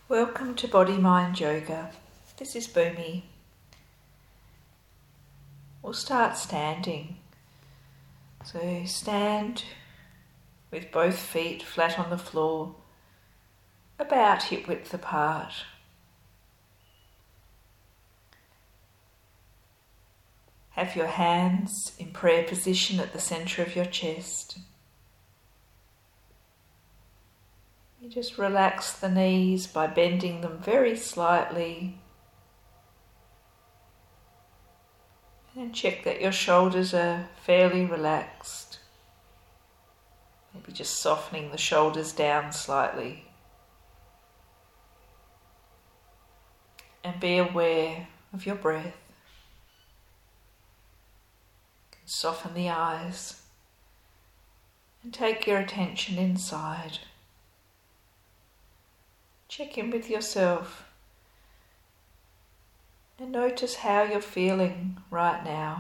Welcome to Body Mind Yoga. This is Bhumi. We'll start standing. So stand with both feet flat on the floor, about hip width apart. Have your hands in prayer position at the centre of your chest. You just relax the knees by bending them very slightly. And check that your shoulders are fairly relaxed. Maybe just softening the shoulders down slightly. And be aware of your breath. Soften the eyes and take your attention inside. Check in with yourself and notice how you're feeling right now.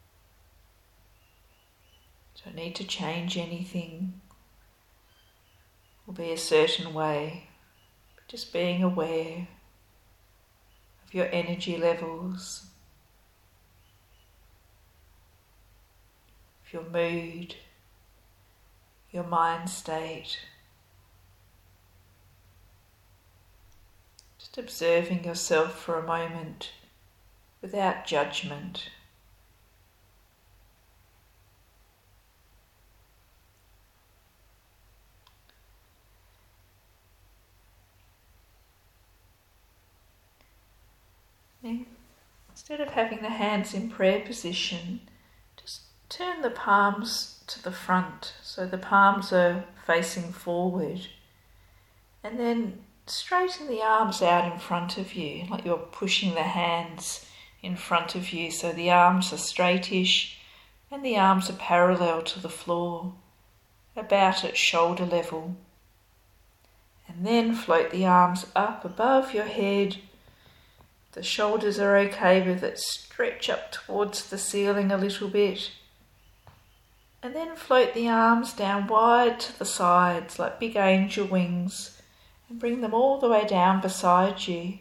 Don't need to change anything or be a certain way, but just being aware of your energy levels, of your mood, your mind state. Just observing yourself for a moment without judgment. Then, instead of having the hands in prayer position, just turn the palms to the front, so the palms are facing forward, and then straighten the arms out in front of you, like you're pushing the hands in front of you, so the arms are straightish and the arms are parallel to the floor, about at shoulder level. And then float the arms up above your head. The shoulders are okay with it, stretch up towards the ceiling a little bit. And then float the arms down wide to the sides like big angel wings and bring them all the way down beside you.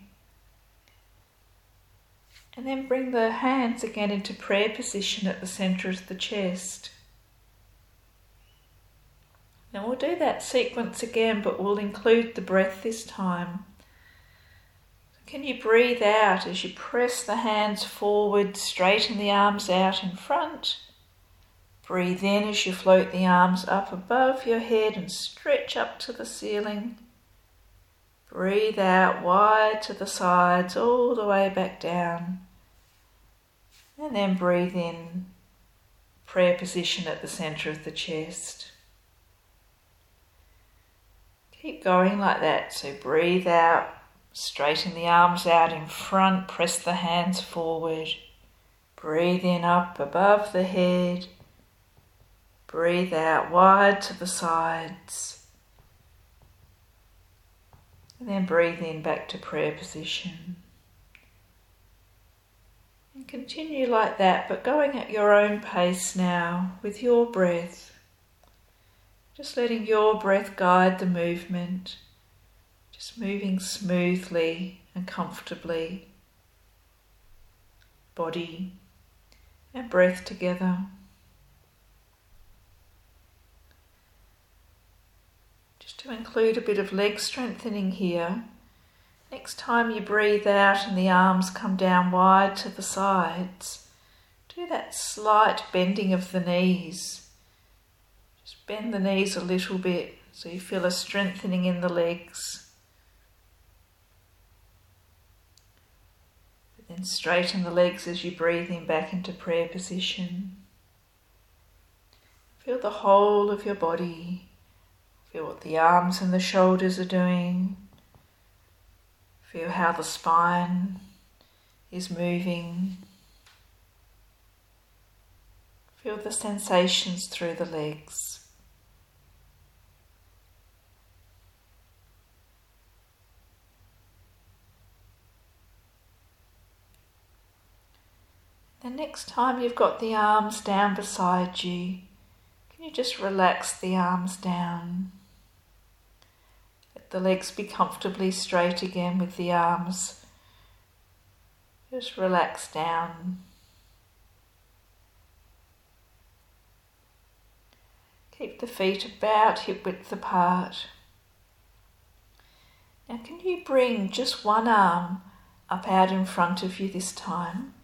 And then bring the hands again into prayer position at the centre of the chest. Now we'll do that sequence again, but we'll include the breath this time. Can you breathe out as you press the hands forward, straighten the arms out in front? Breathe in as you float the arms up above your head and stretch up to the ceiling. Breathe out wide to the sides, all the way back down. And then breathe in, prayer position at the centre of the chest. Keep going like that. So breathe out, straighten the arms out in front, press the hands forward. Breathe in up above the head. Breathe out wide to the sides. And then breathe in back to prayer position. And continue like that, but going at your own pace now with your breath. Just letting your breath guide the movement. Just moving smoothly and comfortably. Body and breath together. To include a bit of leg strengthening here. Next time you breathe out and the arms come down wide to the sides, do that slight bending of the knees. Just bend the knees a little bit so you feel a strengthening in the legs. But then straighten the legs as you breathe in back into prayer position. Feel the whole of your body. Feel what the arms and the shoulders are doing. Feel how the spine is moving. Feel the sensations through the legs. The next time you've got the arms down beside you, can you just relax the arms down? the legs be comfortably straight again with the arms. Just relax down. Keep the feet about hip width apart. Now can you bring just one arm up out in front of you this time?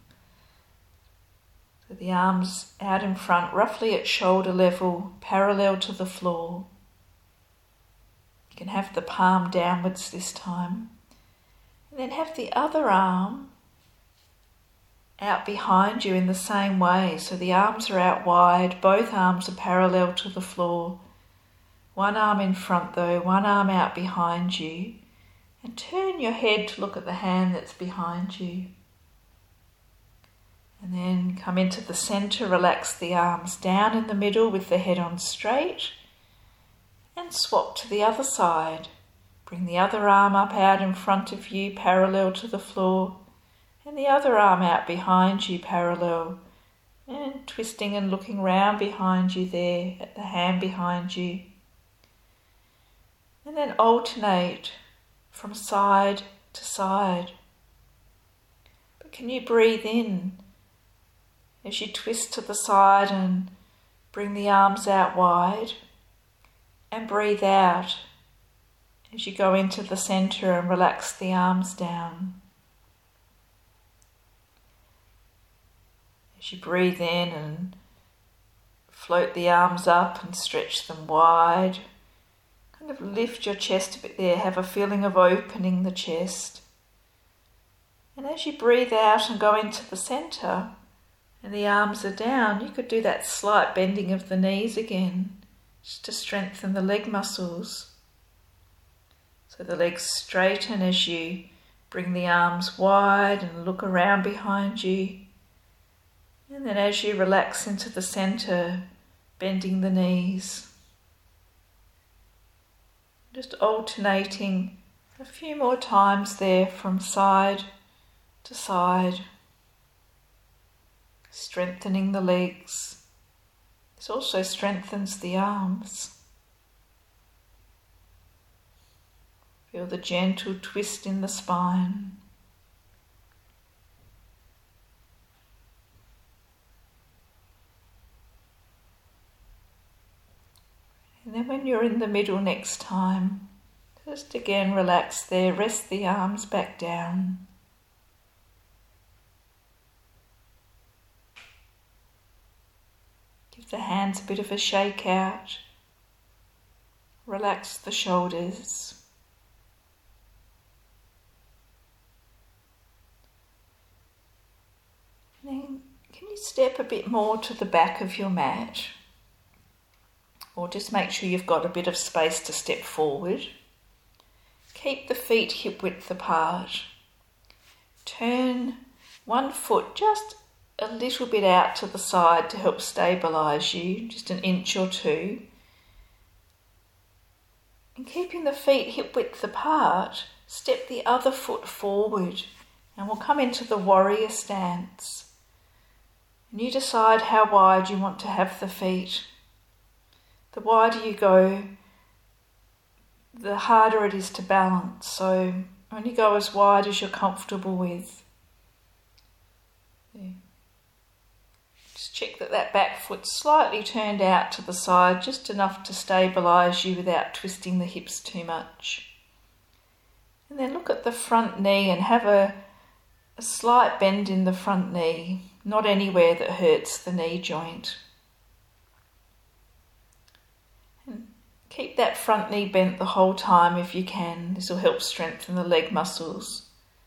So the arms out in front, roughly at shoulder level, parallel to the floor. You can have the palm downwards this time. And then have the other arm out behind you in the same way. So the arms are out wide, both arms are parallel to the floor. One arm in front though, one arm out behind you. And turn your head to look at the hand that's behind you. And then come into the centre, relax the arms down in the middle with the head on straight. And swap to the other side. Bring the other arm up out in front of you, parallel to the floor. And the other arm out behind you, parallel. And twisting and looking round behind you there, at the hand behind you. And then alternate from side to side. But can you breathe in as you twist to the side and bring the arms out wide, and breathe out as you go into the centre and relax the arms down. As you breathe in and float the arms up and stretch them wide, kind of lift your chest a bit there, have a feeling of opening the chest. And as you breathe out and go into the centre and the arms are down, you could do that slight bending of the knees again, just to strengthen the leg muscles. So the legs straighten as you bring the arms wide and look around behind you. And then as you relax into the centre, bending the knees. Just alternating a few more times there from side to side. Strengthening the legs. This also strengthens the arms. Feel the gentle twist in the spine. And then when you're in the middle next time, just again relax there, rest the arms back down. Give the hands a bit of a shake out. Relax the shoulders. And then can you step a bit more to the back of your mat? Or just make sure you've got a bit of space to step forward. Keep the feet hip width apart. Turn one foot just a little bit out to the side to help stabilise you, just an inch or two. And keeping the feet hip width apart, step the other foot forward and we'll come into the warrior stance. And you decide how wide you want to have the feet. The wider you go, the harder it is to balance. So only go as wide as you're comfortable with. There. Just check that back foot's slightly turned out to the side, just enough to stabilise you without twisting the hips too much. And then look at the front knee and have a slight bend in the front knee, not anywhere that hurts the knee joint. Keep that front knee bent the whole time if you can. This will help strengthen the leg muscles.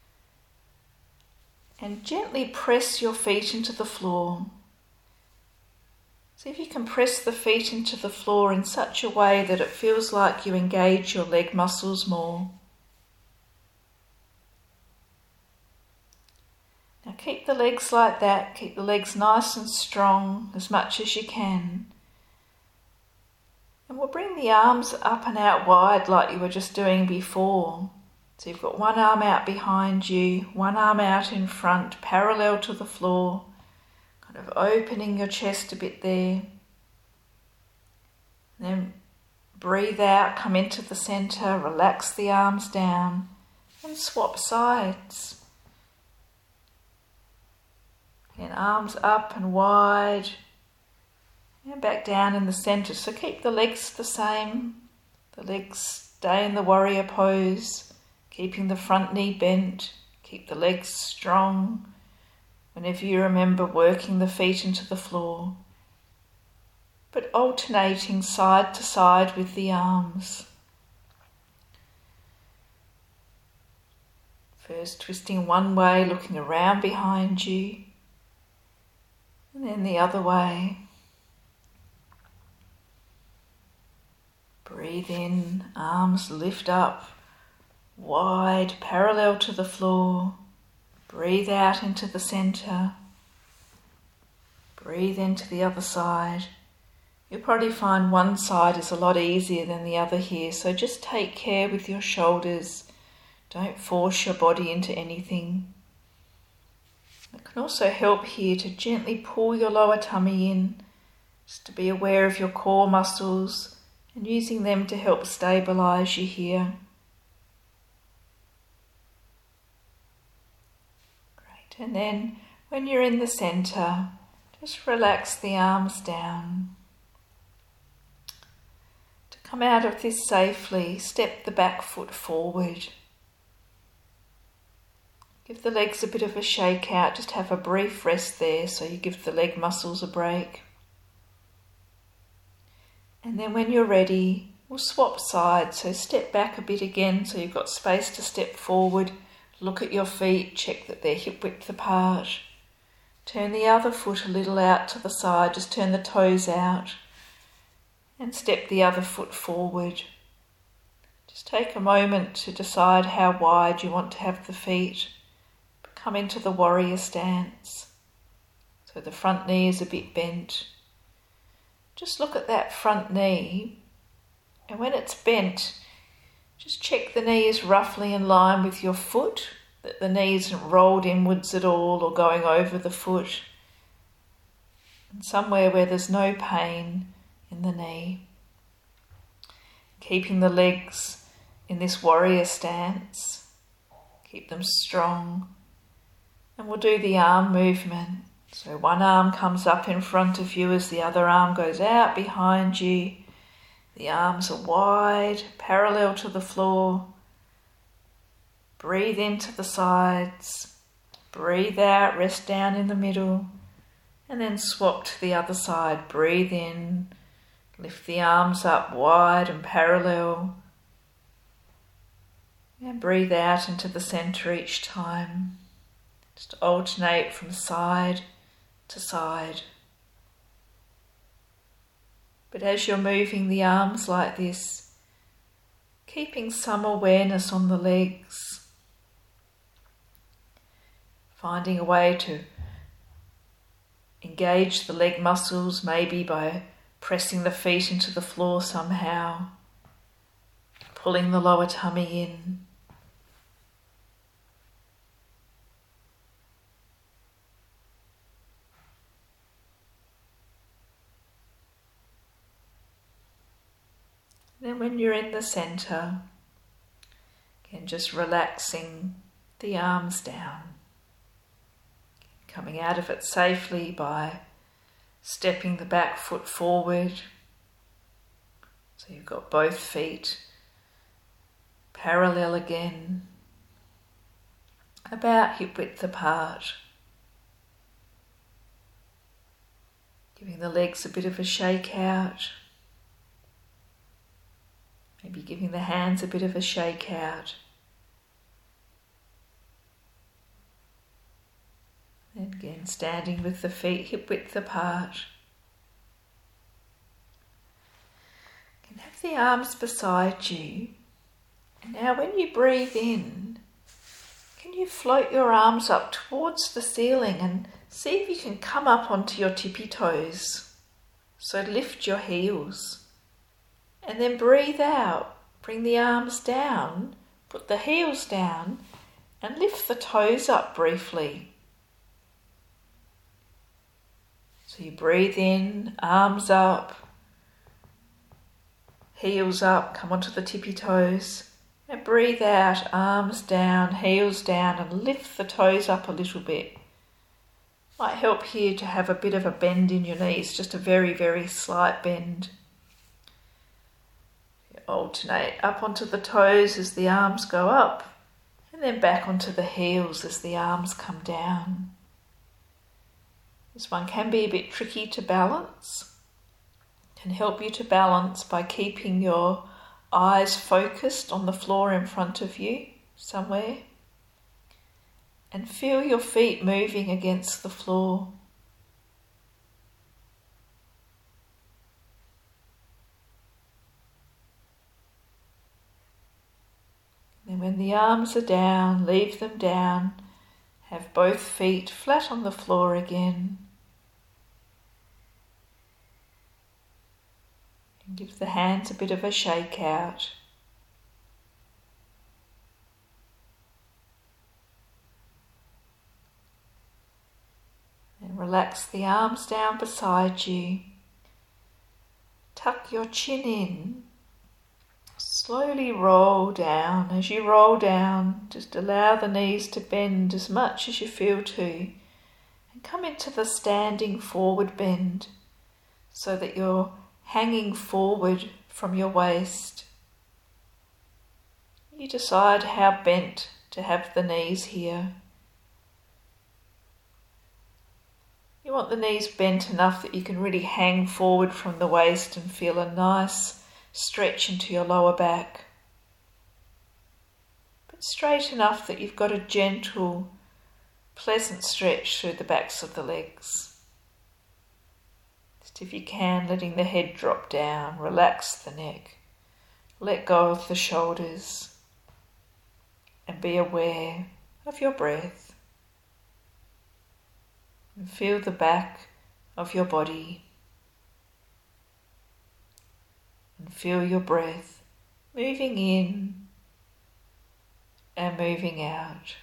And gently press your feet into the floor. See if you can press the feet into the floor in such a way that it feels like you engage your leg muscles more. Now keep the legs like that. Keep the legs nice and strong as much as you can. And we'll bring the arms up and out wide like you were just doing before. So you've got one arm out behind you, one arm out in front, parallel to the floor, kind of opening your chest a bit there. And then breathe out, come into the centre, relax the arms down and swap sides. And arms up and wide and back down in the centre. So keep the legs the same. The legs stay in the warrior pose, keeping the front knee bent. Keep the legs strong. Whenever you remember, working the feet into the floor, but alternating side to side with the arms. First twisting one way, looking around behind you, and then the other way. Breathe in, arms lift up, wide, parallel to the floor. Breathe out into the centre. Breathe into the other side. You'll probably find one side is a lot easier than the other here, so just take care with your shoulders. Don't force your body into anything. It can also help here to gently pull your lower tummy in, just to be aware of your core muscles and using them to help stabilise you here. Great, and then when you're in the centre, just relax the arms down. To come out of this safely, step the back foot forward. Give the legs a bit of a shake out, just have a brief rest there so you give the leg muscles a break. And then when you're ready, we'll swap sides, so step back a bit again so you've got space to step forward. Look at your feet, check that they're hip width apart. Turn the other foot a little out to the side, just turn the toes out and step the other foot forward. Just take a moment to decide how wide you want to have the feet. Come into the warrior stance. So the front knee is a bit bent. Just look at that front knee, and when it's bent, just check the knee is roughly in line with your foot, that the knee isn't rolled inwards at all or going over the foot. And somewhere where there's no pain in the knee. Keeping the legs in this warrior stance. Keep them strong. And we'll do the arm movement. So one arm comes up in front of you as the other arm goes out behind you. The arms are wide, parallel to the floor. Breathe into the sides. Breathe out, rest down in the middle. And then swap to the other side. Breathe in. Lift the arms up wide and parallel. And breathe out into the centre each time. Just alternate from side to side. But as you're moving the arms like this, keeping some awareness on the legs, finding a way to engage the leg muscles, maybe by pressing the feet into the floor somehow, pulling the lower tummy in. Then when you're in the centre, again just relaxing the arms down. Coming out of it safely by stepping the back foot forward. So you've got both feet parallel again, about hip width apart. Giving the legs a bit of a shake out. Maybe giving the hands a bit of a shake out. And again, standing with the feet hip width apart. You can have the arms beside you. And now when you breathe in, can you float your arms up towards the ceiling and see if you can come up onto your tippy toes. So lift your heels. And then breathe out, bring the arms down, put the heels down and lift the toes up briefly. So you breathe in, arms up, Heels up, come onto the tippy toes. And breathe out, arms down, heels down, and lift the toes up a little bit. Might help here to have a bit of a bend in your knees, just a very, very slight bend. Alternate up onto the toes as the arms go up, and then back onto the heels as the arms come down. This one can be a bit tricky to balance. Can help you to balance by keeping your eyes focused on the floor in front of you somewhere, and feel your feet moving against the floor. And when the arms are down, leave them down. Have both feet flat on the floor again. And give the hands a bit of a shake out. And relax the arms down beside you. Tuck your chin in. Slowly roll down. As you roll down, just allow the knees to bend as much as you feel to, and come into the standing forward bend so that you're hanging forward from your waist. You decide how bent to have the knees here. You want the knees bent enough that you can really hang forward from the waist and feel a nice stretch into your lower back, but straight enough that you've got a gentle, pleasant stretch through the backs of the legs. Just if you can, letting the head drop down, relax the neck, let go of the shoulders, and be aware of your breath. And feel the back of your body. And feel your breath moving in and moving out.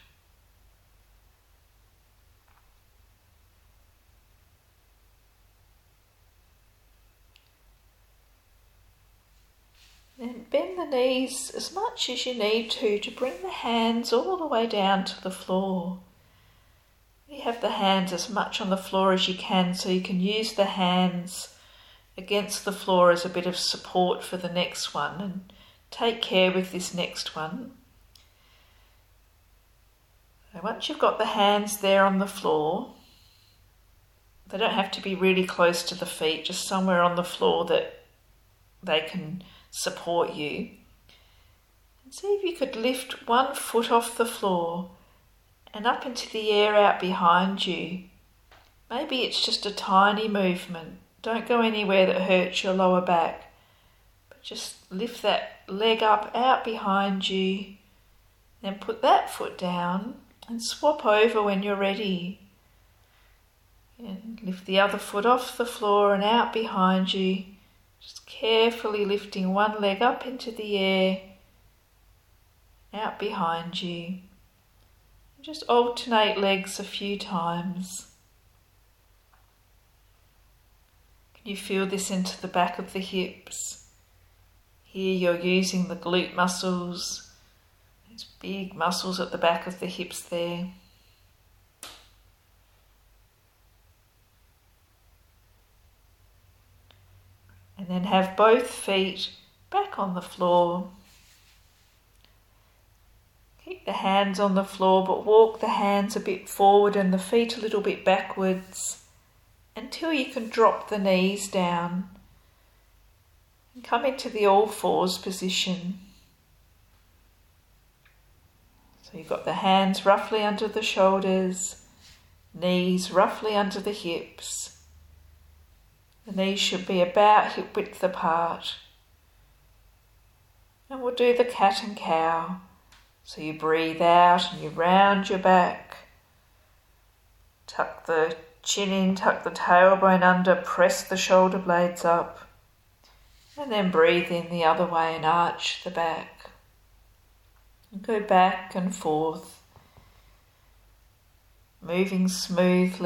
Then bend the knees as much as you need to bring the hands all the way down to the floor. You have the hands as much on the floor as you can, so you can use the hands against the floor as a bit of support for the next one, and take care with this next one. So once you've got the hands there on the floor, they don't have to be really close to the feet, just somewhere on the floor that they can support you. And see if you could lift one foot off the floor and up into the air out behind you. Maybe it's just a tiny movement. Don't go anywhere that hurts your lower back, but just lift that leg up out behind you, then put that foot down and swap over when you're ready. And lift the other foot off the floor and out behind you, just carefully lifting one leg up into the air, out behind you. Just alternate legs a few times. Can you feel this into the back of the hips? Here you're using the glute muscles, those big muscles at the back of the hips there. And then have both feet back on the floor. Keep the hands on the floor, but walk the hands a bit forward and the feet a little bit backwards until you can drop the knees down and come into the all fours position. So you've got the hands roughly under the shoulders, knees roughly under the hips. The knees should be about hip width apart. And we'll do the cat and cow. So you breathe out and you round your back. Tuck the chin in, tuck the tailbone under, press the shoulder blades up. And then breathe in the other way and arch the back. And go back and forth, moving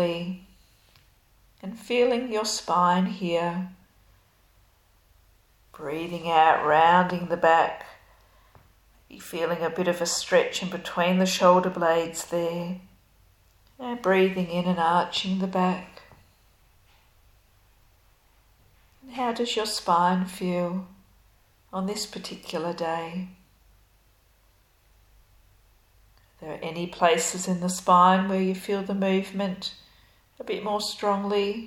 smoothly and feeling your spine here. Breathing out, rounding the back. You're feeling a bit of a stretch in between the shoulder blades there. And breathing in and arching the back. And how does your spine feel on this particular day? Are there any places in the spine where you feel the movement a bit more strongly?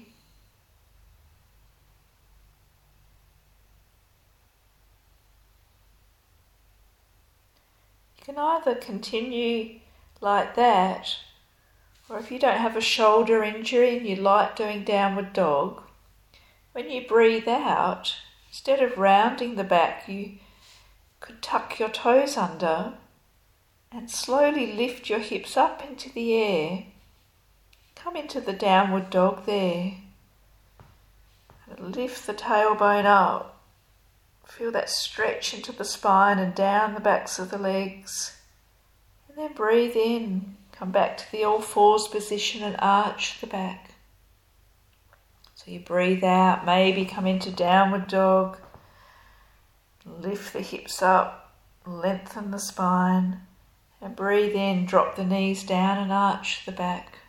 You can either continue like that, or if you don't have a shoulder injury and you like doing downward dog, when you breathe out, instead of rounding the back, you could tuck your toes under and slowly lift your hips up into the air. Come into the downward dog there. And lift the tailbone up. Feel that stretch into the spine and down the backs of the legs. And then breathe in. Come back to the all fours position and arch the back. So you breathe out, maybe come into downward dog. Lift the hips up, lengthen the spine. And breathe in, drop the knees down and arch the back.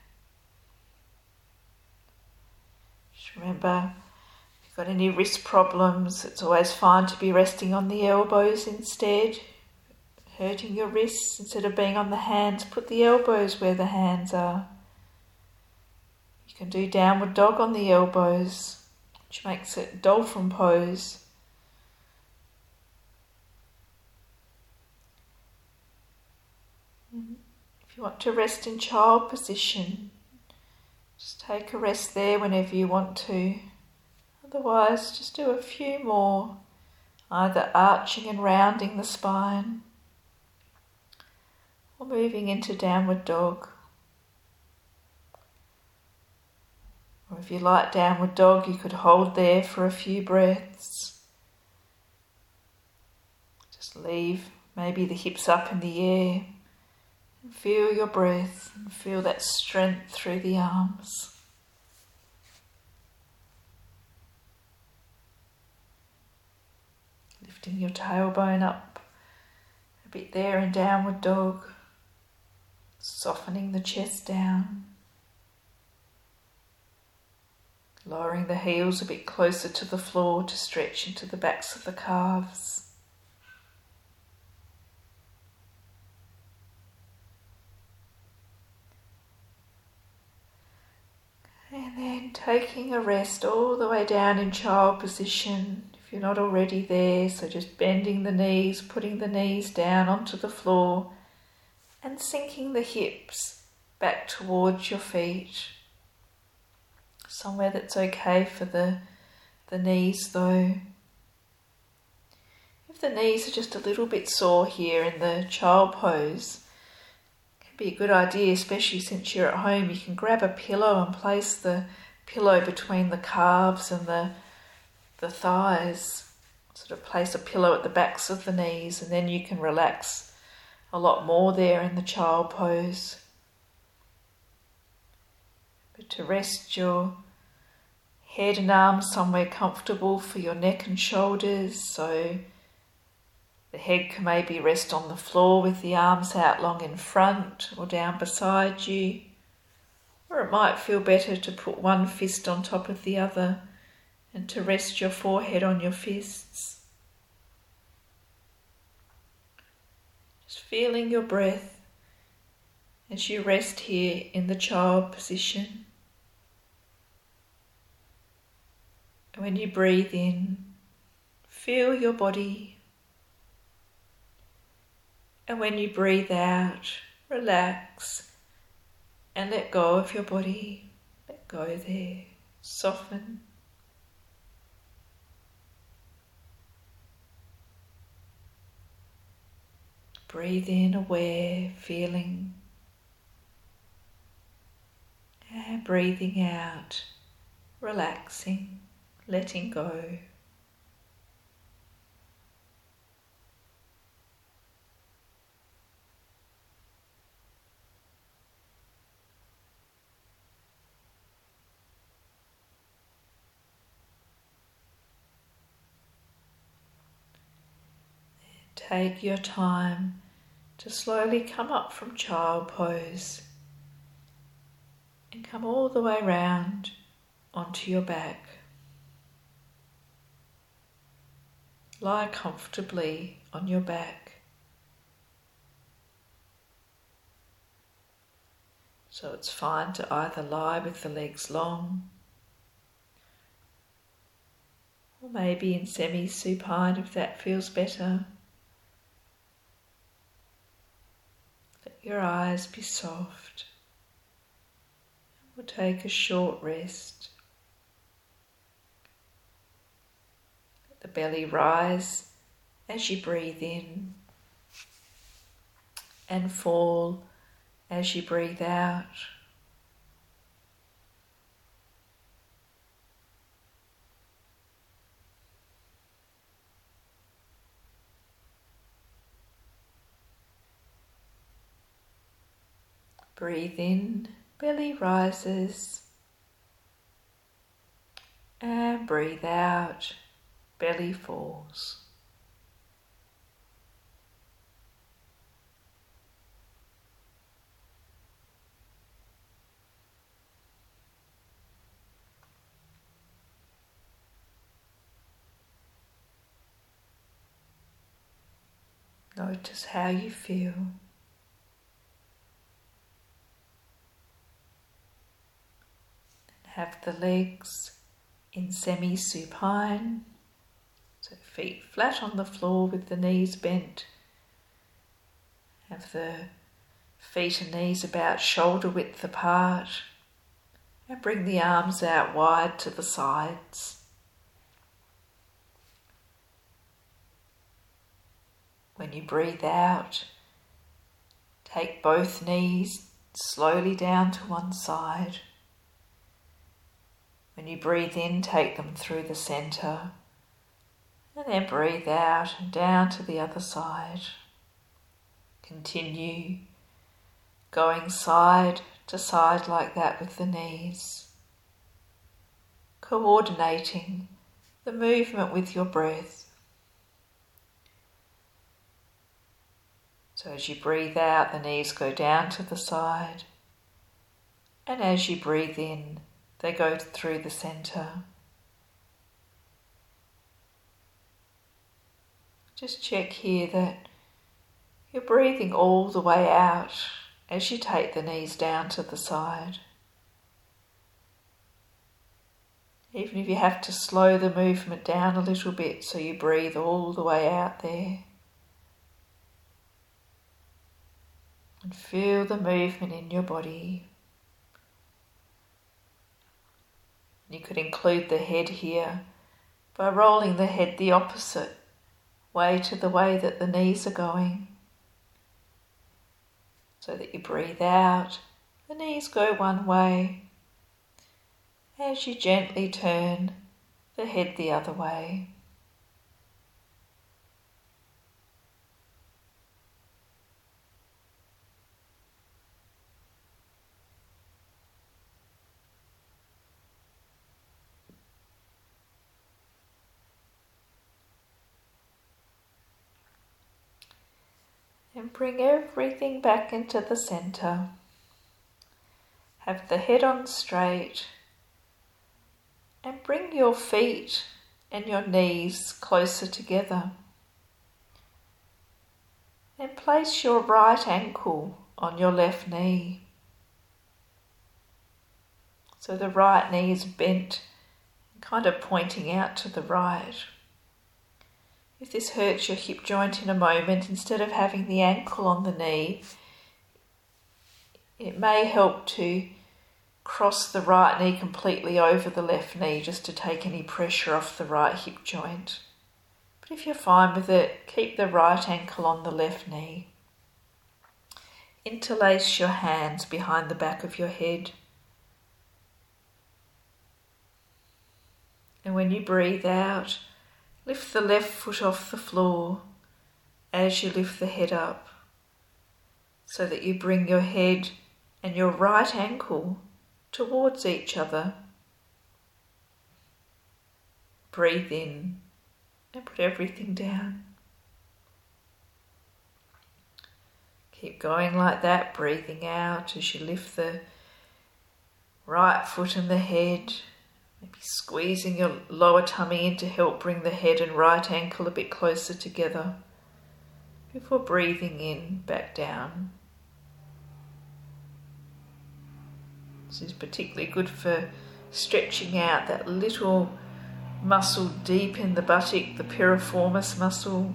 Just remember, if you've got any wrist problems, it's always fine to be resting on the elbows instead. Hurting your wrists, instead of being on the hands, put the elbows where the hands are. You can do downward dog on the elbows, which makes it dolphin pose. If you want to rest in child position, just take a rest there whenever you want to. Otherwise, just do a few more, either arching and rounding the spine or moving into downward dog. Or if you like downward dog, you could hold there for a few breaths. Just leave maybe the hips up in the air. Feel your breath and feel that strength through the arms. Lifting your tailbone up a bit there in downward dog. Softening the chest down. Lowering the heels a bit closer to the floor to stretch into the backs of the calves. And then taking a rest all the way down in child position, if you're not already there. So just bending the knees, putting the knees down onto the floor and sinking the hips back towards your feet. Somewhere that's okay for the knees though. If the knees are just a little bit sore here in the child pose, be a good idea, especially since you're at home, you can grab a pillow and place the pillow between the calves and the thighs. Sort of place a pillow at the backs of the knees, and then you can relax a lot more there in the child pose. But to rest your head and arms somewhere comfortable for your neck and shoulders, so the head can maybe rest on the floor with the arms out long in front or down beside you. Or it might feel better to put one fist on top of the other and to rest your forehead on your fists. Just feeling your breath as you rest here in the child position. And when you breathe in, feel your body. And when you breathe out, relax and let go of your body. Let go there. Soften. Breathe in, aware, feeling. And breathing out, relaxing, letting go. take your time to slowly come up from child pose and come all the way round onto your back. Lie comfortably on your back. So it's fine to either lie with the legs long, or maybe in semi-supine if that feels better. Let your eyes be soft. We'll take a short rest. Let the belly rise as you breathe in and fall as you breathe out. Breathe in, belly rises, and breathe out, belly falls. Notice how you feel. Have the legs in semi-supine, so feet flat on the floor with the knees bent. Have the feet and knees about shoulder width apart, and bring the arms out wide to the sides. When you breathe out, take both knees slowly down to one side. When you breathe in, take them through the centre, and then breathe out and down to the other side. Continue going side to side like that with the knees, coordinating the movement with your breath. So as you breathe out, the knees go down to the side, and as you breathe in, they go through the centre. Just check here that you're breathing all the way out as you take the knees down to the side. Even if you have to slow the movement down a little bit so you breathe all the way out there. And feel the movement in your body. You could include the head here by rolling the head the opposite way to the way that the knees are going. So that you breathe out, the knees go one way. As you gently turn the head the other way. And bring everything back into the centre. Have the head on straight. And bring your feet and your knees closer together. And place your right ankle on your left knee. So the right knee is bent, kind of pointing out to the right. If this hurts your hip joint in a moment, instead of having the ankle on the knee, it may help to cross the right knee completely over the left knee just to take any pressure off the right hip joint. But if you're fine with it, keep the right ankle on the left knee. Interlace your hands behind the back of your head. And when you breathe out, lift the left foot off the floor as you lift the head up, so that you bring your head and your right ankle towards each other. Breathe in and put everything down. Keep going like that, breathing out as you lift the right foot and the head, maybe squeezing your lower tummy in to help bring the head and right ankle a bit closer together before breathing in, back down. This is particularly good for stretching out that little muscle deep in the buttock, the piriformis muscle.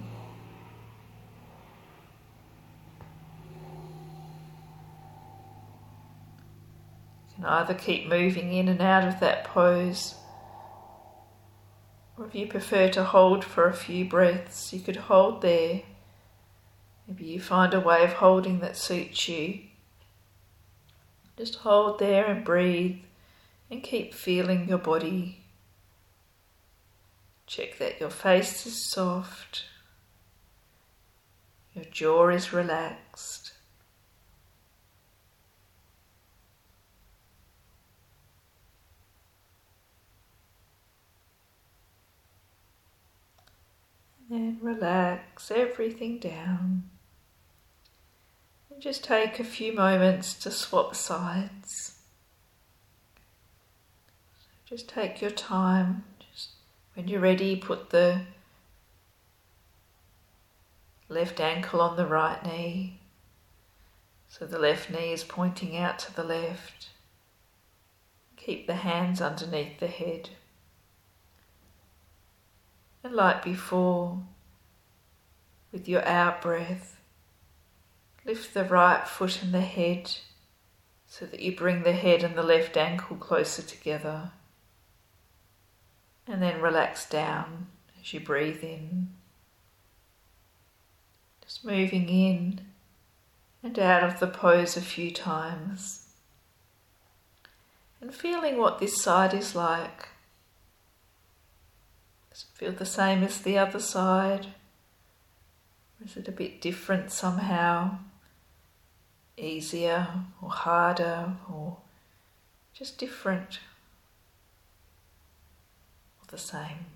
You can either keep moving in and out of that pose, or if you prefer to hold for a few breaths, you could hold there. Maybe you find a way of holding that suits you. Just hold there and breathe and keep feeling your body. Check that your face is soft, your jaw is relaxed. And then relax everything down. And just take a few moments to swap sides. So just take your time. When you're ready, put the left ankle on the right knee. So the left knee is pointing out to the left. Keep the hands underneath the head. And like before, with your out breath, lift the right foot and the head so that you bring the head and the left ankle closer together. And then relax down as you breathe in. Just moving in and out of the pose a few times. And feeling what this side is like. Does it feel the same as the other side? Or is it a bit different somehow? Easier or harder or just different? The same.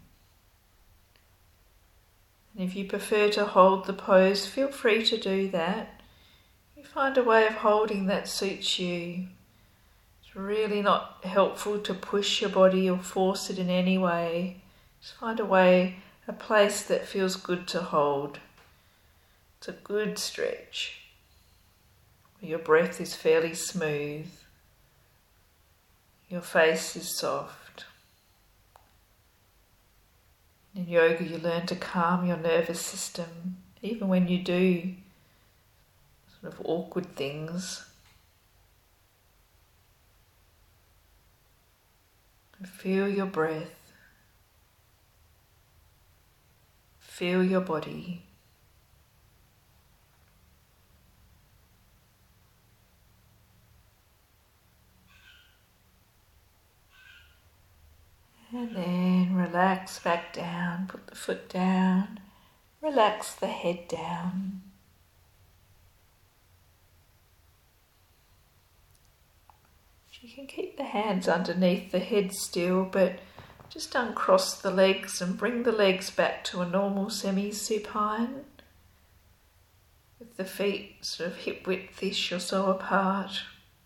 And if you prefer to hold the pose, feel free to do that. You find a way of holding that suits you. It's really not helpful to push your body or force it in any way. Just find a way, a place that feels good to hold. It's a good stretch. Your breath is fairly smooth. Your face is soft. In yoga, you learn to calm your nervous system, even when you do sort of awkward things. And feel your breath. Feel your body. And then relax back down, put the foot down, relax the head down. You can keep the hands underneath the head still, but just uncross the legs and bring the legs back to a normal semi-supine, with the feet sort of hip width-ish or so apart.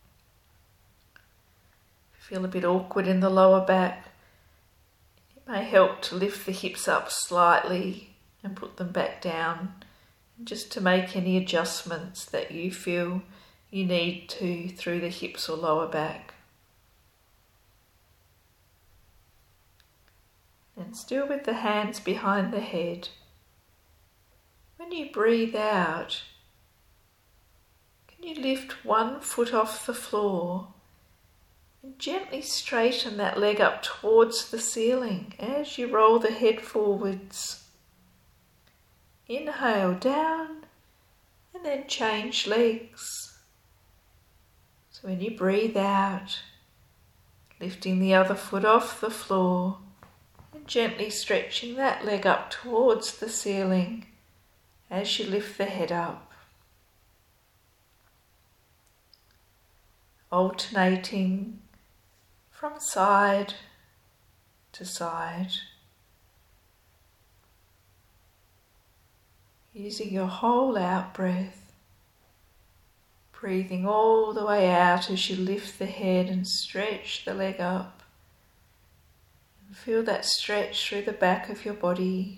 If you feel a bit awkward in the lower back, it may help to lift the hips up slightly and put them back down, just to make any adjustments that you feel you need to through the hips or lower back. And still with the hands behind the head, when you breathe out, can you lift one foot off the floor and gently straighten that leg up towards the ceiling as you roll the head forwards. Inhale down and then change legs. So when you breathe out, lifting the other foot off the floor and gently stretching that leg up towards the ceiling as you lift the head up. Alternating from side to side, using your whole out breath Breathing all the way out as you lift the head and stretch the leg up. And feel that stretch through the back of your body.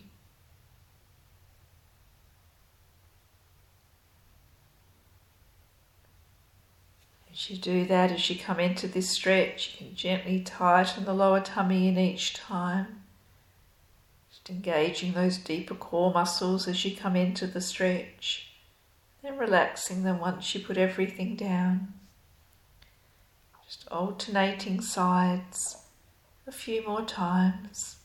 As you do that, as you come into this stretch, you can gently tighten the lower tummy in each time. Just engaging those deeper core muscles as you come into the stretch. Then relaxing them once you put everything down. Just alternating sides a few more times.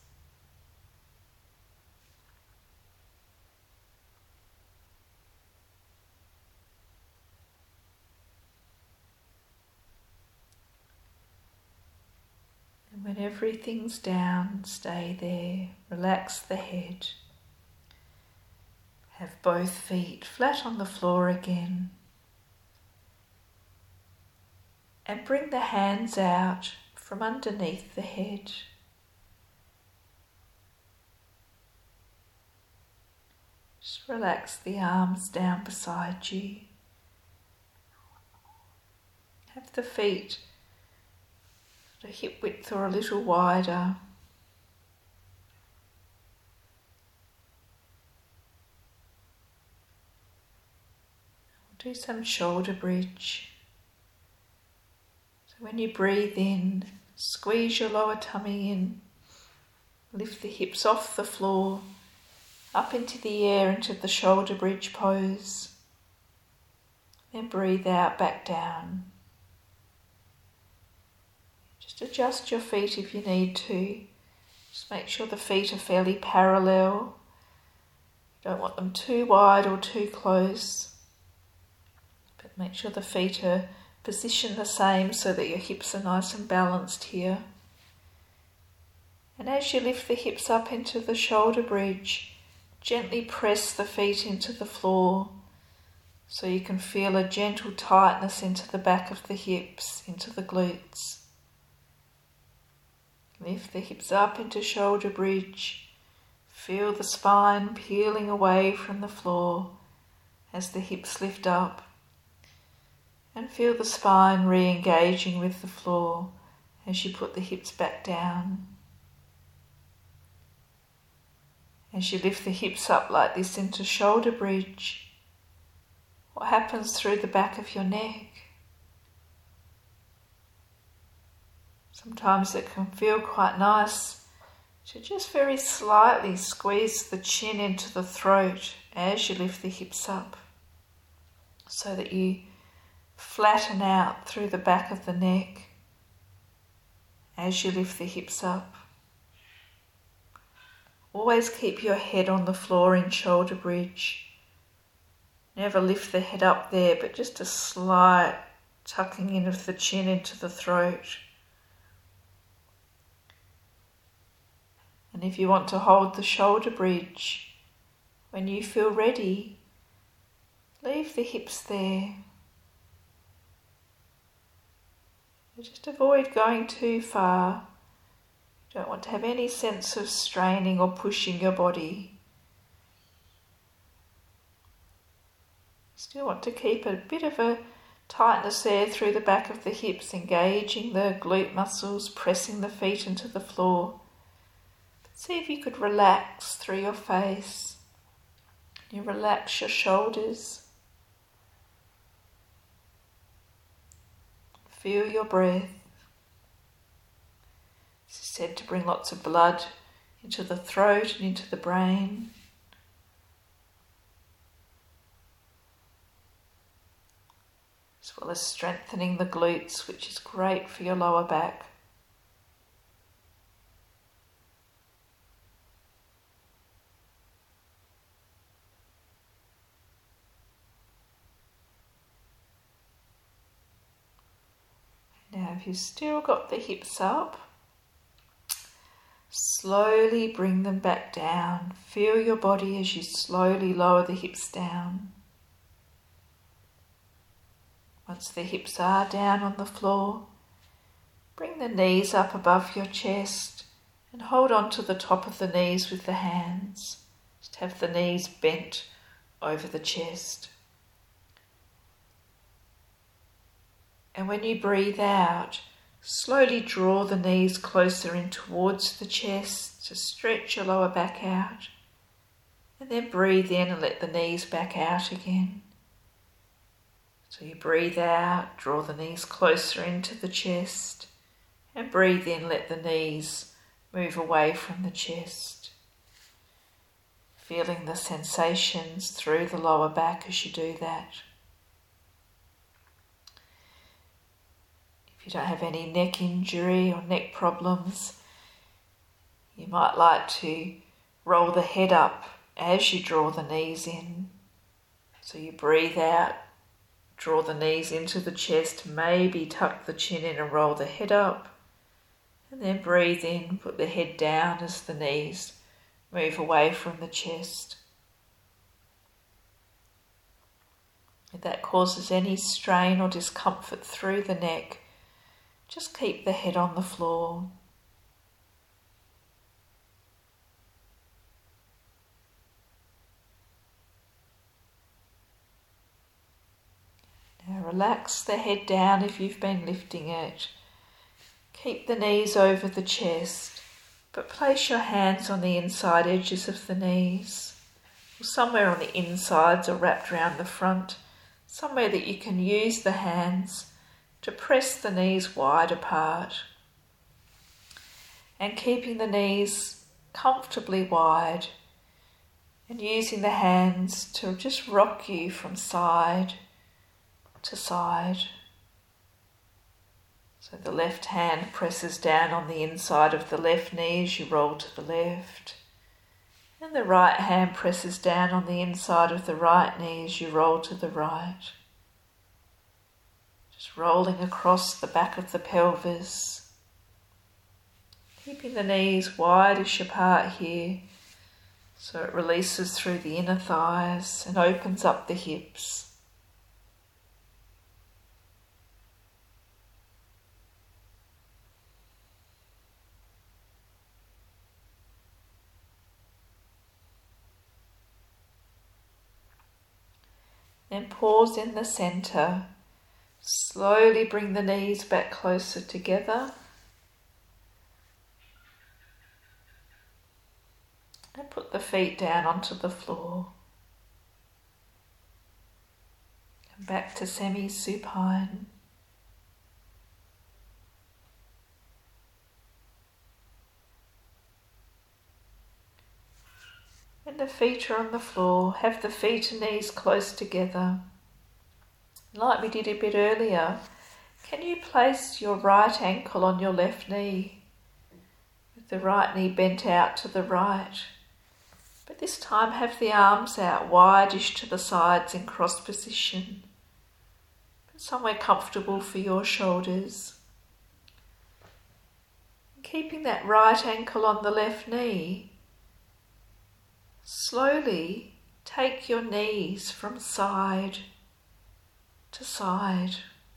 And when everything's down, stay there. Relax the head. Have both feet flat on the floor again. And bring the hands out from underneath the head. Just relax the arms down beside you. Have the feet at a hip width or a little wider. Do some shoulder bridge. So when you breathe in, squeeze your lower tummy in, lift the hips off the floor, up into the air into the shoulder bridge pose. Then breathe out, back down. Just adjust your feet if you need to. Just make sure the feet are fairly parallel. You don't want them too wide or too close. But make sure the feet are positioned the same so that your hips are nice and balanced here. And as you lift the hips up into the shoulder bridge, gently press the feet into the floor so you can feel a gentle tightness into the back of the hips, into the glutes. Lift the hips up into shoulder bridge. Feel the spine peeling away from the floor as the hips lift up. And feel the spine re-engaging with the floor as you put the hips back down. As you lift the hips up like this into shoulder bridge, what happens through the back of your neck? Sometimes it can feel quite nice to just very slightly squeeze the chin into the throat as you lift the hips up, so that you flatten out through the back of the neck as you lift the hips up. Always keep your head on the floor in shoulder bridge. Never lift the head up there, but just a slight tucking in of the chin into the throat. And if you want to hold the shoulder bridge, when you feel ready, leave the hips there. Just avoid going too far. You don't want to have any sense of straining or pushing your body. Still want to keep a bit of a tightness there through the back of the hips, engaging the glute muscles, pressing the feet into the floor. But see if you could relax through your face. You relax your shoulders. Feel your breath. This is said to bring lots of blood into the throat and into the brain. As well as strengthening the glutes, which is great for your lower back. Now, if you've still got the hips up, slowly bring them back down. Feel your body as you slowly lower the hips down. Once the hips are down on the floor, bring the knees up above your chest and hold on to the top of the knees with the hands. Just have the knees bent over the chest. And when you breathe out, slowly draw the knees closer in towards the chest to stretch your lower back out. And then breathe in and let the knees back out again. So you breathe out, draw the knees closer into the chest, and breathe in, let the knees move away from the chest. Feeling the sensations through the lower back as you do that. If you don't have any neck injury or neck problems, you might like to roll the head up as you draw the knees in. So you breathe out, draw the knees into the chest, maybe tuck the chin in and roll the head up. And then breathe in, put the head down as the knees move away from the chest. If that causes any strain or discomfort through the neck, just keep the head on the floor. Now relax the head down if you've been lifting it. Keep the knees over the chest, but place your hands on the inside edges of the knees, or somewhere on the insides or wrapped around the front, somewhere that you can use the hands to press the knees wide apart. And keeping the knees comfortably wide and using the hands to just rock you from side to side. So the left hand presses down on the inside of the left knee as you roll to the left. And the right hand presses down on the inside of the right knee as you roll to the right. Just rolling across the back of the pelvis. Keeping the knees wideish apart here so it releases through the inner thighs and opens up the hips. Then pause in the centre. Slowly bring the knees back closer together. And put the feet down onto the floor. And back to semi-supine. When the feet are on the floor, have the feet and knees close together. Like we did a bit earlier, can you place your right ankle on your left knee, with the right knee bent out to the right? But this time have the arms out wideish to the sides in cross position, but somewhere comfortable for your shoulders. And keeping that right ankle on the left knee, slowly take your knees from side to side.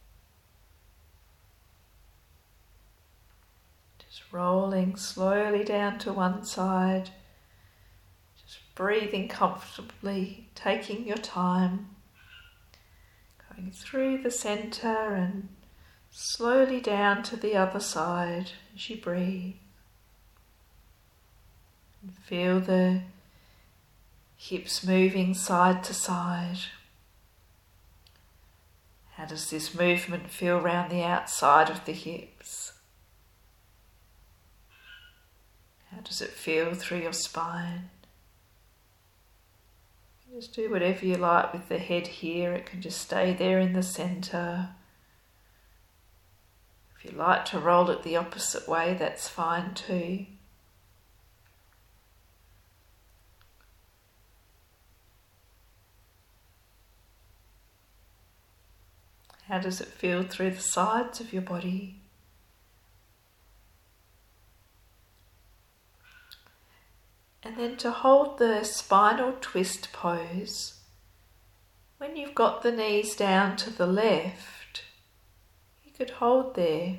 Just rolling slowly down to one side. Just breathing comfortably, taking your time. Going through the centre and slowly down to the other side as you breathe. And feel the hips moving side to side. How does this movement feel around the outside of the hips? How does it feel through your spine? Just do whatever you like with the head here. It can just stay there in the centre. If you like to roll it the opposite way, that's fine too. How does it feel through the sides of your body? And then to hold the spinal twist pose, when you've got the knees down to the left, you could hold there.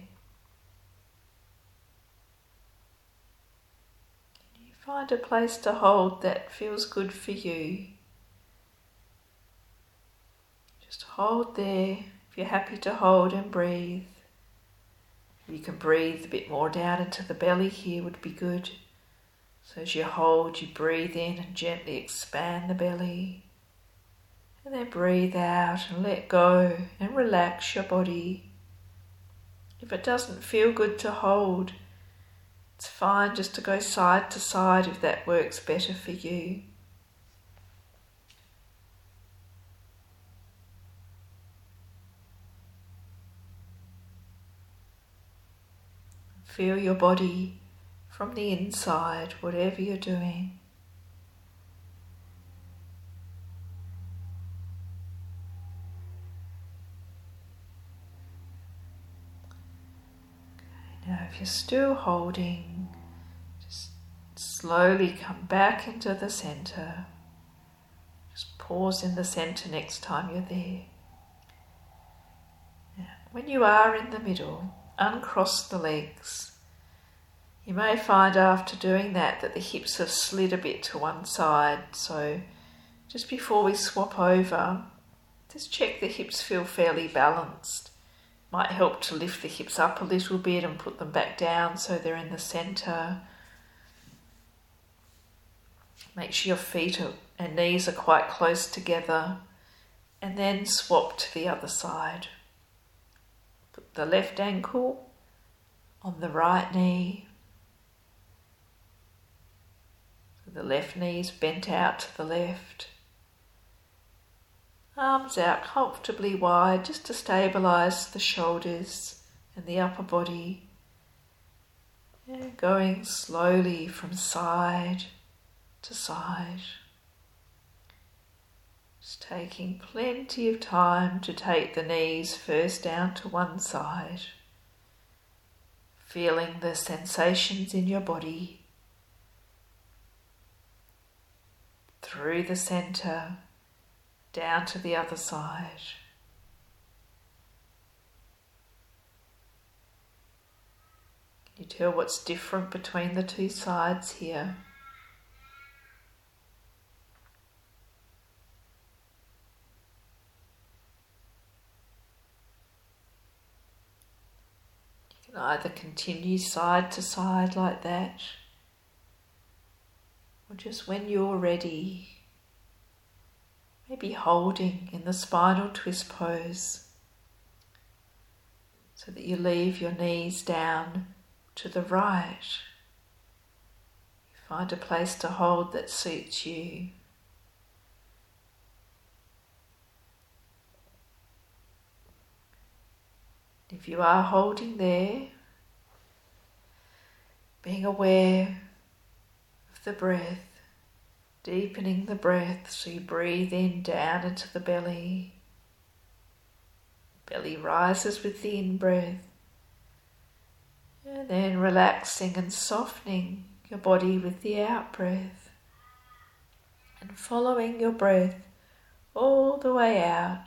You find a place to hold that feels good for you. Just hold there If you're happy to hold and breathe, you can breathe a bit more down into the belly here would be good. So as you hold, you breathe in and gently expand the belly. And then breathe out and let go and relax your body. If it doesn't feel good to hold, it's fine just to go side to side if that works better for you. Feel your body from the inside, whatever you're doing. Okay, now if you're still holding, just slowly come back into the center. Just pause in the center next time you're there. Now, when you are in the middle, uncross the legs. You may find after doing that the hips have slid a bit to one side, so just before we swap over, just check the hips feel fairly balanced. Might help to lift the hips up a little bit and put them back down so they're in the center. Make sure your feet and knees are quite close together, and then swap to the other side. Put the left ankle on the right knee. So the left knee is bent out to the left. Arms out comfortably wide just to stabilise the shoulders and the upper body. And going slowly from side to side. Just taking plenty of time to take the knees first down to one side, feeling the sensations in your body through the center down to the other side. Can you tell what's different between the two sides here? Either continue side to side like that, or just when you're ready, maybe holding in the spinal twist pose so that you leave your knees down to the right. You find a place to hold that suits you. If you are holding there, being aware of the breath, deepening the breath so you breathe in down into the belly. Belly rises with the in-breath. And then relaxing and softening your body with the out-breath. And following your breath all the way out.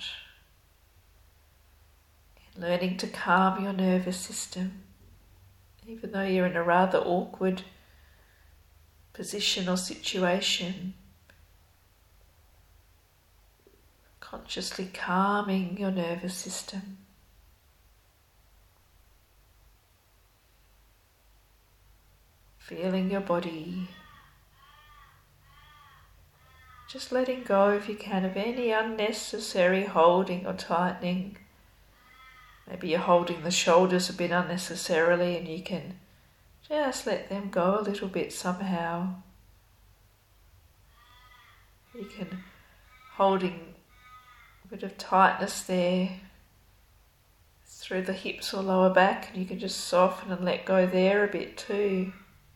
Learning to calm your nervous system, even though you're in a rather awkward position or situation. Consciously calming your nervous system. Feeling your body. Just letting go, if you can, of any unnecessary holding or tightening. Maybe you're holding the shoulders a bit unnecessarily and you can just let them go a little bit somehow. You can holding a bit of tightness there through the hips or lower back, and you can just soften and let go there a bit too.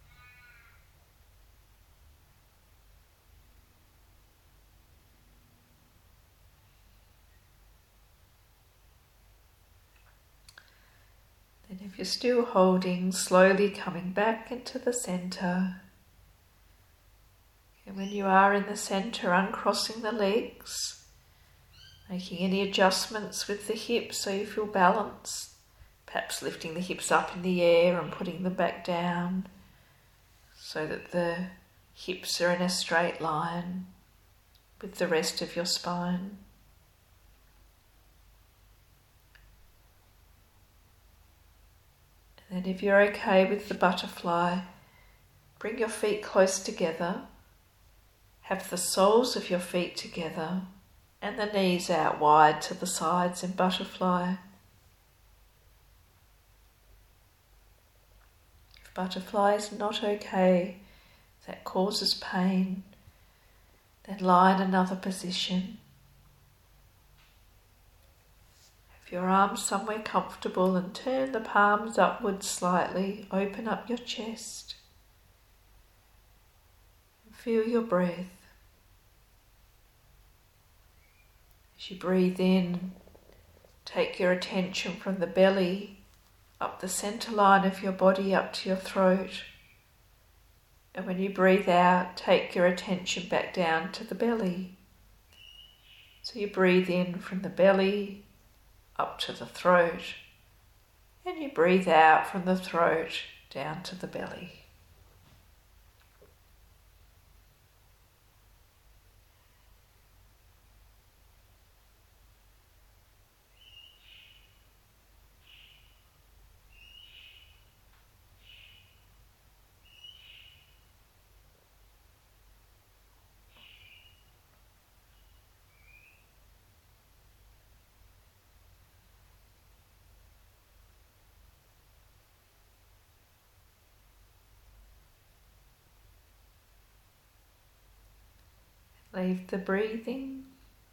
And if you're still holding, slowly coming back into the center. And when you are in the center, uncrossing the legs, making any adjustments with the hips so you feel balanced. Perhaps lifting the hips up in the air and putting them back down so that the hips are in a straight line with the rest of your spine. And if you're okay with the butterfly, bring your feet close together. Have the soles of your feet together and the knees out wide to the sides in butterfly. If butterfly is not okay, that causes pain, then lie in another position. Have your arms somewhere comfortable and turn the palms upwards slightly. Open up your chest. Feel your breath. As you breathe in, take your attention from the belly up the center line of your body up to your throat. And when you breathe out, take your attention back down to the belly. So you breathe in from the belly up to the throat, and you breathe out from the throat down to the belly. Leave the breathing.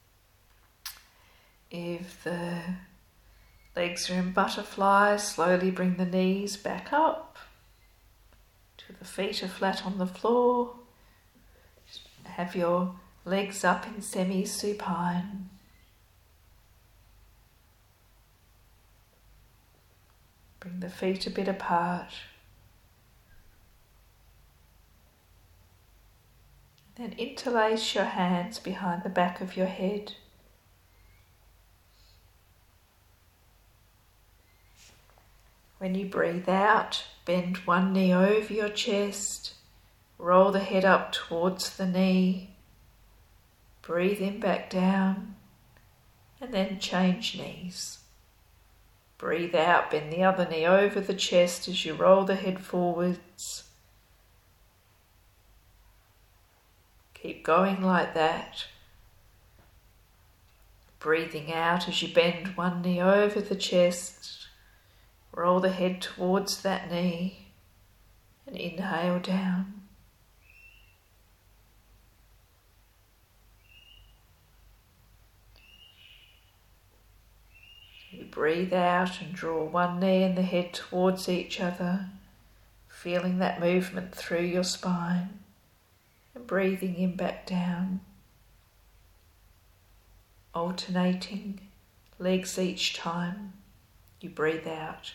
If the legs are in butterfly, slowly bring the knees back up till the feet are flat on the floor. Just have your legs up in semi-supine. Bring the feet a bit apart. Then interlace your hands behind the back of your head. When you breathe out, bend one knee over your chest, roll the head up towards the knee, breathe in back down, and then change knees. Breathe out, bend the other knee over the chest as you roll the head forwards. Keep going like that. Breathing out as you bend one knee over the chest, roll the head towards that knee, and inhale down. You breathe out and draw one knee and the head towards each other, feeling that movement through your spine. And breathing in back down, alternating legs each time you breathe out.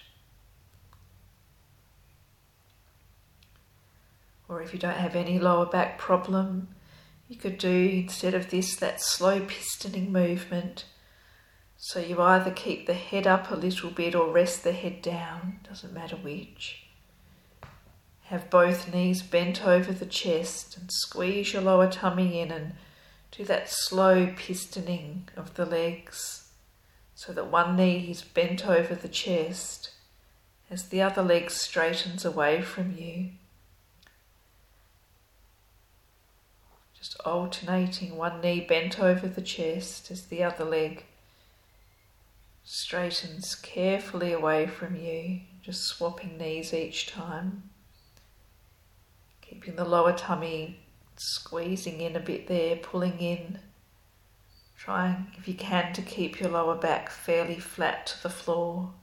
Or if you don't have any lower back problem, you could do, instead of this, that slow pistoning movement. So you either keep the head up a little bit or rest the head down, doesn't matter which. Have both knees bent over the chest and squeeze your lower tummy in and do that slow pistoning of the legs so that one knee is bent over the chest as the other leg straightens away from you. Just alternating one knee bent over the chest as the other leg straightens carefully away from you, just swapping knees each time. Keeping the lower tummy squeezing in a bit there, pulling in. Trying, if you can, to keep your lower back fairly flat to the floor.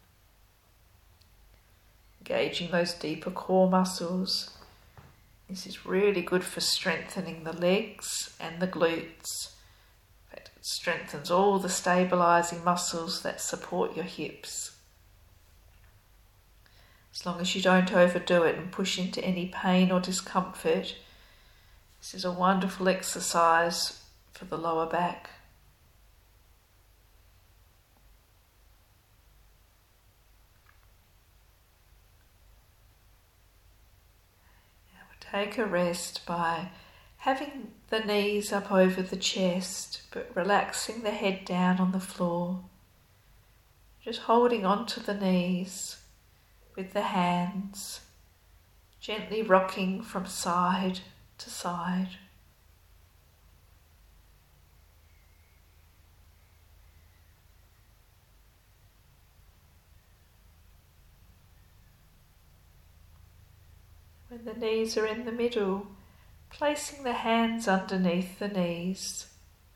Engaging those deeper core muscles. This is really good for strengthening the legs and the glutes. In fact, it strengthens all the stabilizing muscles that support your hips. As long as you don't overdo it and push into any pain or discomfort, this is a wonderful exercise for the lower back. Now we'll take a rest by having the knees up over the chest, but relaxing the head down on the floor. Just holding on to the knees. with the hands, gently rocking from side to side. When the knees are in the middle, placing the hands underneath the knees,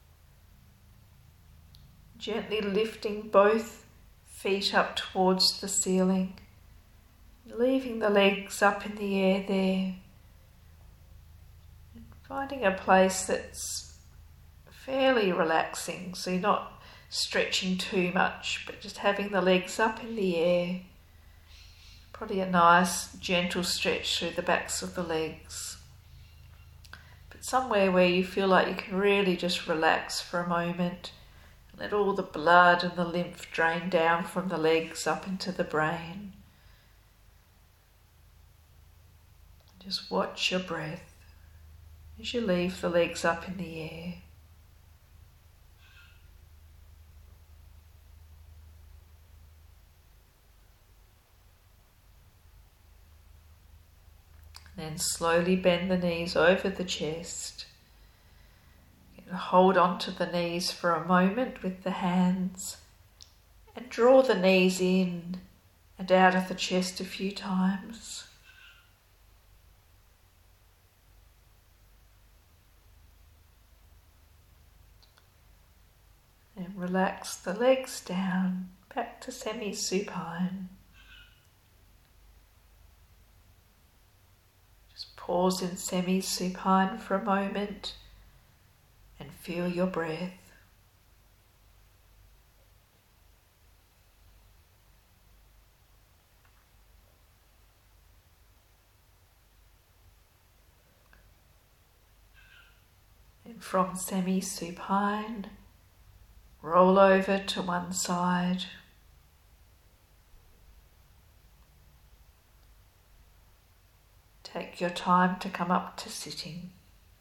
gently lifting both feet up towards the ceiling, leaving the legs up in the air there, and finding a place that's fairly relaxing, so you're not stretching too much, but just having the legs up in the air. Probably a nice gentle stretch through the backs of the legs, but somewhere where you feel like you can really just relax for a moment. Let all the blood and the lymph drain down from the legs up into the brain. Just watch your breath as you leave the legs up in the air. Then slowly bend the knees over the chest. Hold on to the knees for a moment with the hands and draw the knees in and out of the chest a few times. Then relax the legs down, back to semi-supine. Pause in semi-supine for a moment and feel your breath. And from semi-supine, roll over to one side. Take your time to come up to sitting.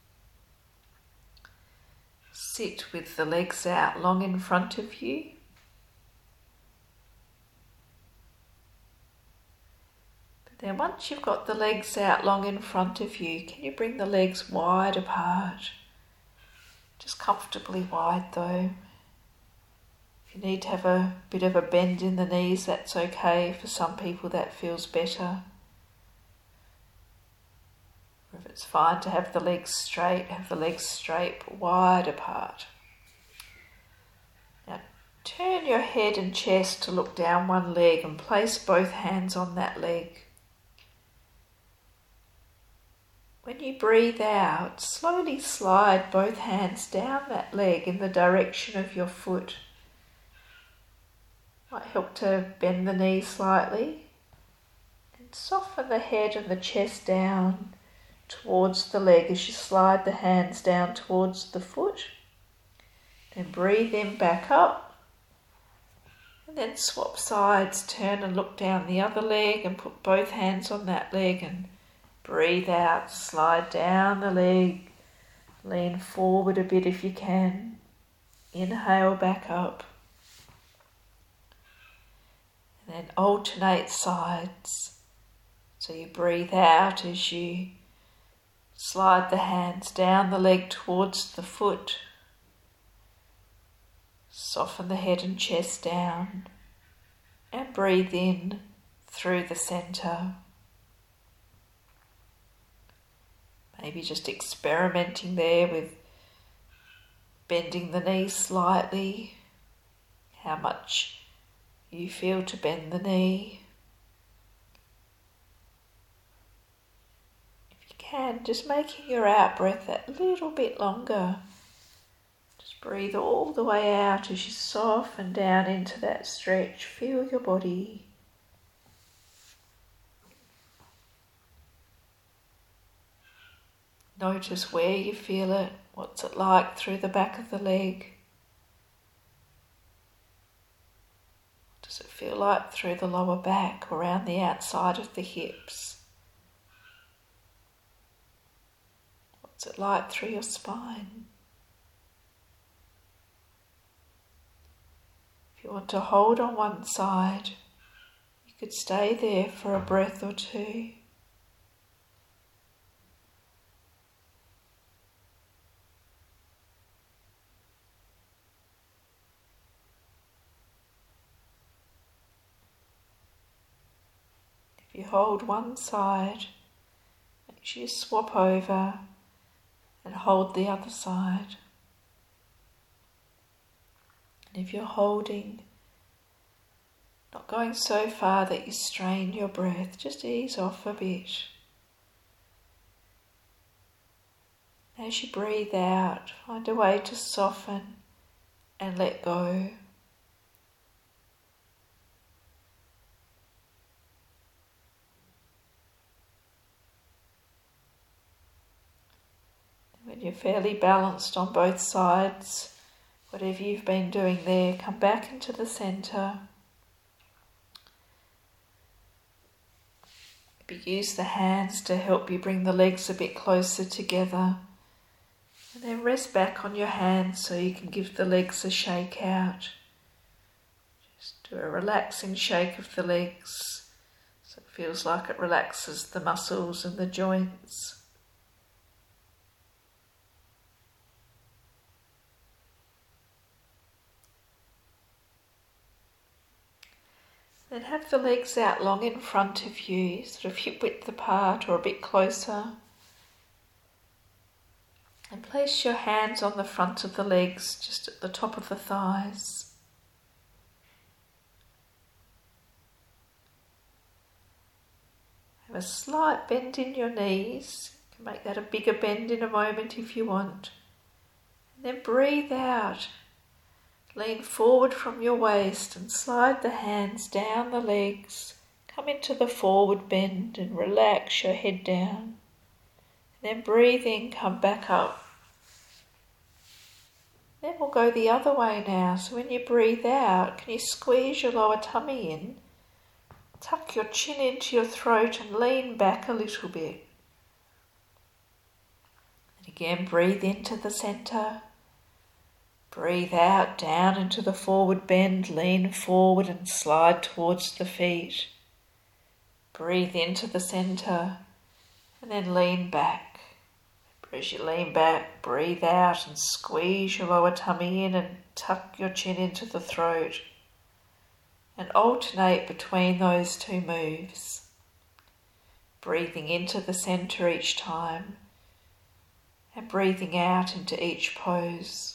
Sit with the legs out long in front of you. But then once you've got the legs out long in front of you, can you bring the legs wide apart? Just comfortably wide though. If you need to have a bit of a bend in the knees, that's okay. For some people that feels better. Or if it's fine to have the legs straight, have the legs straight but wide apart. Now turn your head and chest to look down one leg and place both hands on that leg. When you breathe out, slowly slide both hands down that leg in the direction of your foot. Might help to bend the knee slightly and soften the head and the chest down towards the leg as you slide the hands down towards the foot. Then breathe in back up and then swap sides, turn and look down the other leg and put both hands on that leg and breathe out, slide down the leg, lean forward a bit if you can, inhale back up and then alternate sides. So you breathe out as you slide the hands down the leg towards the foot. Soften the head and chest down and breathe in through the centre. Maybe just experimenting there with bending the knee slightly, how much you feel to bend the knee. Can, just making your out breath that little bit longer. Just breathe all the way out as you soften down into that stretch. Feel your body. Notice where you feel it. What's it like through the back of the leg? What does it feel like through the lower back, around the outside of the hips? What's it like through your spine? If you want to hold on one side, you You could stay there for a breath or two. If you hold one side, make sure you swap over and hold the other side. And if you're holding, not going so far that you strain your breath, just ease off a bit. As you breathe out, find a way to soften and let go. When you're fairly balanced on both sides, whatever you've been doing there, come back into the centre. Maybe use the hands to help you bring the legs a bit closer together. And then rest back on your hands so you can give the legs a shake out. Just do a relaxing shake of the legs so it feels like it relaxes the muscles and the joints. Then have the legs out long in front of you, sort of hip width apart or a bit closer. And place your hands on the front of the legs, just at the top of the thighs. Have a slight bend in your knees. You can make that a bigger bend in a moment if you want. And then breathe out. Lean forward from your waist and slide the hands down the legs. Come into the forward bend and relax your head down. Then breathe in, come back up. Then we'll go the other way now. So when you breathe out, can you squeeze your lower tummy in? Tuck your chin into your throat and lean back a little bit. And again, breathe into the centre. Breathe out, down into the forward bend, lean forward and slide towards the feet. Breathe into the centre and then lean back. As you lean back, breathe out and squeeze your lower tummy in and tuck your chin into the throat. And alternate between those two moves. Breathing into the centre each time and breathing out into each pose.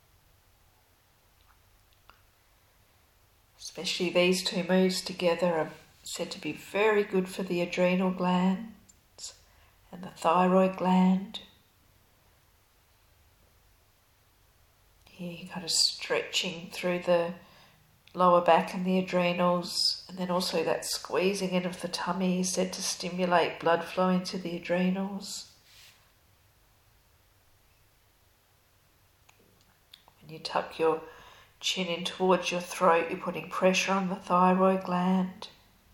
Especially these two moves together are said to be very good for the adrenal glands and the thyroid gland. Here you're kind of stretching through the lower back and the adrenals, and then also that squeezing in of the tummy is said to stimulate blood flow into the adrenals. When you tuck your chin in towards your throat, you're putting pressure on the thyroid gland.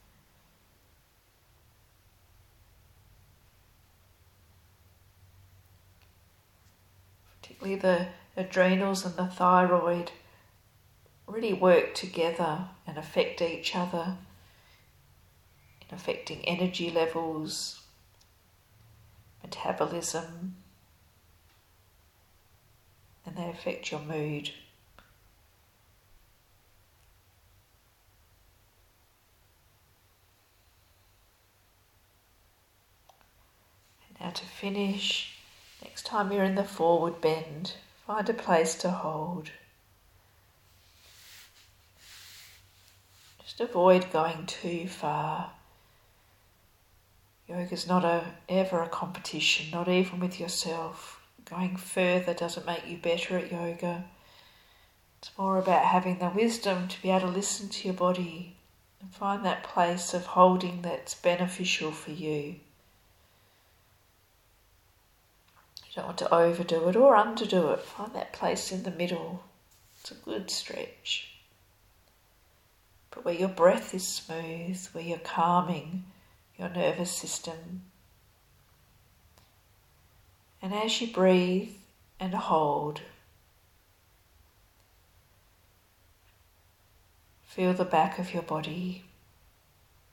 Particularly the adrenals and the thyroid really work together and affect each other in affecting energy levels, metabolism, and they affect your mood. Now to finish, next time you're in the forward bend, find a place to hold. Just avoid going too far. Yoga's not ever a competition, not even with yourself. Going further doesn't make you better at yoga. It's more about having the wisdom to be able to listen to your body and find that place of holding that's beneficial for you. You don't want to overdo it or underdo it. Find that place in the middle. It's a good stretch. But where your breath is smooth, where you're calming your nervous system. And as you breathe and hold, feel the back of your body.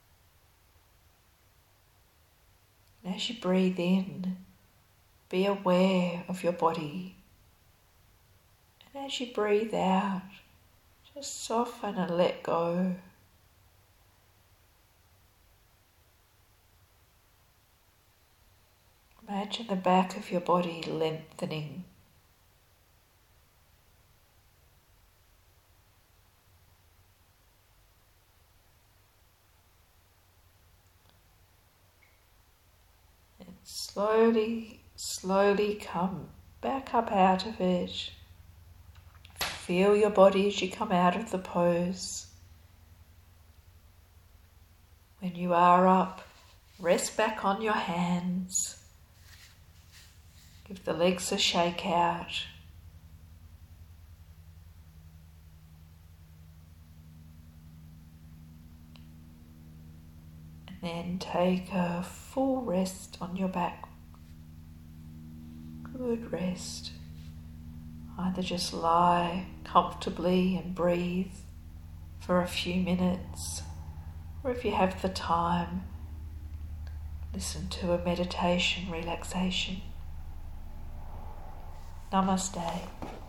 as you breathe in, be aware of your body. And as you breathe out, just soften and let go. Imagine the back of your body lengthening. And slowly come back up out of it. Feel your body as you come out of the pose. When you are up, rest back on your hands. Give the legs a shake out. And then take a full rest on your back. Good rest. Either just lie comfortably and breathe for a few minutes, or if you have the time, listen to a meditation relaxation. Namaste.